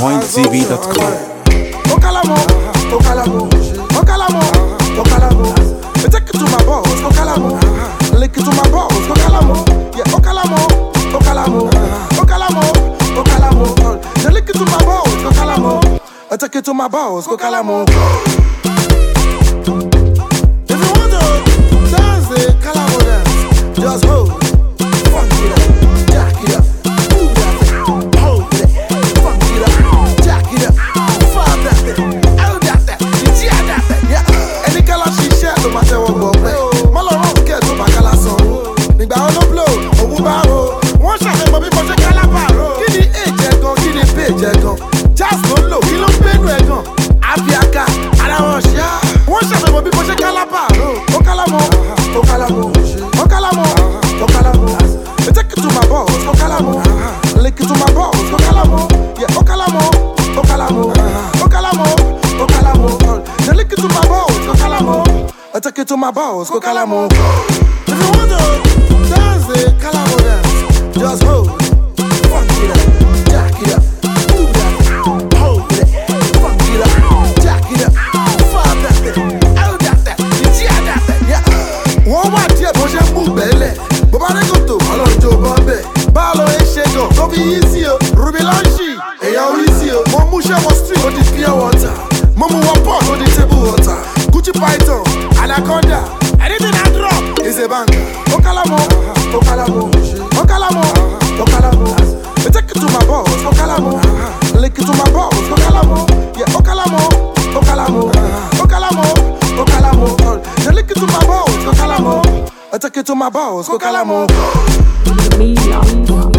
PointTV.com. Okalamo, Okalamo, Okalamo, Okalamo. Take it to my balls, Okalamo. Lick it to my balls, Okalamo. Yeah, Okalamo, Okalamo, Okalamo, Okalamo. Lick it to my balls, Okalamo. I take it to my balls, Okalamo. If you want to dance the Kalamo dance, just hold, funk it up, jack it up, move that thing, hold it, funk it up, jack it up, fire that thing, hold that thing, jam that thing. Yeah, any color she share, no matter what go play. Maloro get to Bacala song. Nigga on the blow, owu baro. One shot me bobi mo se kalabaro. Kini age gan, kini page gan. Just no low, he don't pay no gan. Abiaka, ara won sha. One shot me bobi mo se kalabaro. Okalamo, Okalamo, Okalamo, Okalamo. Take it to my balls, Okalamo. Lick it to my balls, Okalamo. Yeah, Okalamo, Okalamo, Okalamo, Okalamo. Lick it to my balls, Okalamo. I take it to my balls, Okalamo. If you want to dance the Kalamo dance, just hold, funk it up, jack it up, move that thing, hold it, funk it up, jack it up, fire that thing, hold that thing, jam that thing. Yeah, one more day, mo ṣe mú bẹ́lẹ̀, bó bá dé kòtò, ọlọ́run jó bọ́ bẹ́ẹ̀. Báwo ẹ ṣe gan, tó fi yí sí o, Ruby Lanchi, èèyàn orí sí o. Mo mú ṣẹ́ wọ street, ó di pure water. Mo mú wọ pot, ó di table water. Gucci Python, Anaconda, anything I drop is a banger. Okalamo, Okalamo, Okalamo, Okalamo. Take it to my balls, Okalamo. Lick it to my balls, Okalamo. Yeah, Okalamo, Okalamo, Okalamo, Okalamo. Lick it to my balls, Okalamo. I take it to my balls, Okalamo. Me,